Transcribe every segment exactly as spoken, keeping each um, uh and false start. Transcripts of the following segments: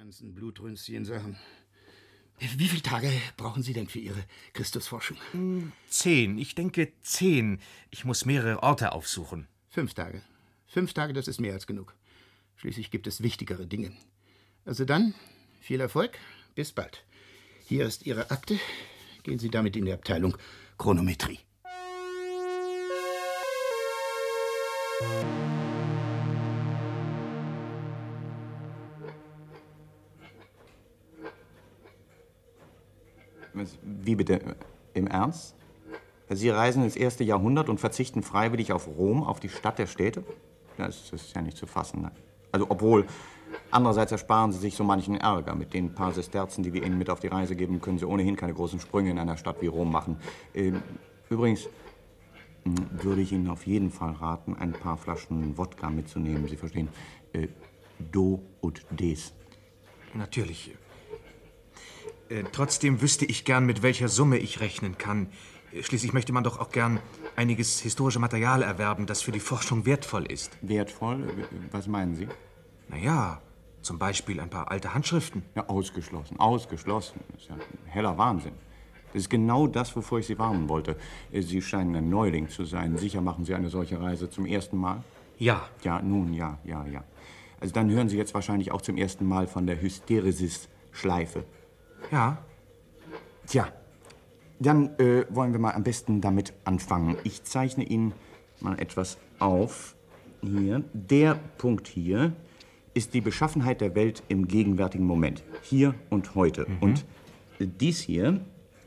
ganzen Blutrünsschen-Sachen. Wie viele Tage brauchen Sie denn für Ihre Christusforschung? Zehn. Ich denke zehn. Ich muss mehrere Orte aufsuchen. Fünf Tage. Fünf Tage, das ist mehr als genug. Schließlich gibt es wichtigere Dinge. Also dann, viel Erfolg. Bis bald. Hier ist Ihre Akte. Gehen Sie damit in die Abteilung Chronometrie. Wie bitte? Im Ernst? Sie reisen ins erste Jahrhundert und verzichten freiwillig auf Rom, auf die Stadt der Städte? Das ist ja nicht zu fassen. Ne? Also, obwohl, andererseits ersparen Sie sich so manchen Ärger. Mit den paar Sesterzen, die wir Ihnen mit auf die Reise geben, können Sie ohnehin keine großen Sprünge in einer Stadt wie Rom machen. Ähm, übrigens würde ich Ihnen auf jeden Fall raten, ein paar Flaschen Wodka mitzunehmen. Sie verstehen? Äh, Do und Des. Natürlich. Äh, trotzdem wüsste ich gern, mit welcher Summe ich rechnen kann. Schließlich möchte man doch auch gern einiges historische Material erwerben, das für die Forschung wertvoll ist. Wertvoll? Was meinen Sie? Na ja, zum Beispiel ein paar alte Handschriften. Ja, ausgeschlossen, ausgeschlossen. Das ist ja ein heller Wahnsinn. Das ist genau das, wovor ich Sie warnen wollte. Sie scheinen ein Neuling zu sein. Sicher machen Sie eine solche Reise zum ersten Mal? Ja. Ja, nun, ja, ja, ja. Also dann hören Sie jetzt wahrscheinlich auch zum ersten Mal von der Hysteresis-Schleife. Ja. Tja, dann äh, wollen wir mal am besten damit anfangen. Ich zeichne Ihnen mal etwas auf. Hier, der Punkt hier ist die Beschaffenheit der Welt im gegenwärtigen Moment. Hier und heute. Mhm. Und dies hier,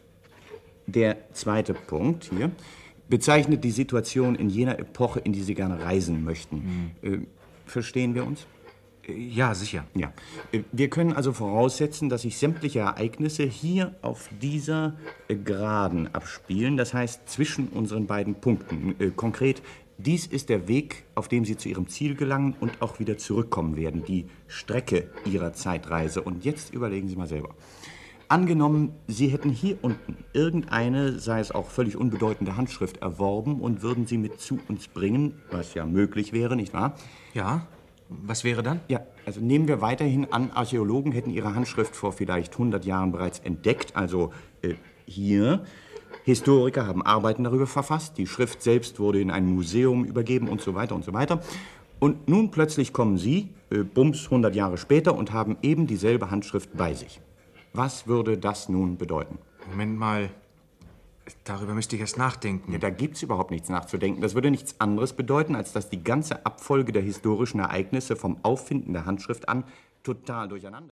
der zweite Punkt hier, bezeichnet die Situation in jener Epoche, in die Sie gerne reisen möchten. Mhm. Äh, verstehen wir uns? Ja, sicher. Ja. Wir können also voraussetzen, dass sich sämtliche Ereignisse hier auf dieser Geraden abspielen, das heißt zwischen unseren beiden Punkten. Äh, konkret, dies ist der Weg, auf dem Sie zu Ihrem Ziel gelangen und auch wieder zurückkommen werden, die Strecke Ihrer Zeitreise. Und jetzt überlegen Sie mal selber. Angenommen, Sie hätten hier unten irgendeine, sei es auch völlig unbedeutende Handschrift erworben und würden sie mit zu uns bringen, was ja möglich wäre, nicht wahr? Ja. Was wäre dann? Ja, also nehmen wir weiterhin an, Archäologen hätten ihre Handschrift vor vielleicht hundert Jahren bereits entdeckt, also äh, hier. Historiker haben Arbeiten darüber verfasst, die Schrift selbst wurde in ein Museum übergeben und so weiter und so weiter. Und nun plötzlich kommen Sie, äh, bums, hundert Jahre später und haben eben dieselbe Handschrift bei sich. Was würde das nun bedeuten? Moment mal. Darüber müsste ich erst nachdenken. Ja, da gibt's überhaupt nichts nachzudenken. Das würde nichts anderes bedeuten, als dass die ganze Abfolge der historischen Ereignisse vom Auffinden der Handschrift an total durcheinander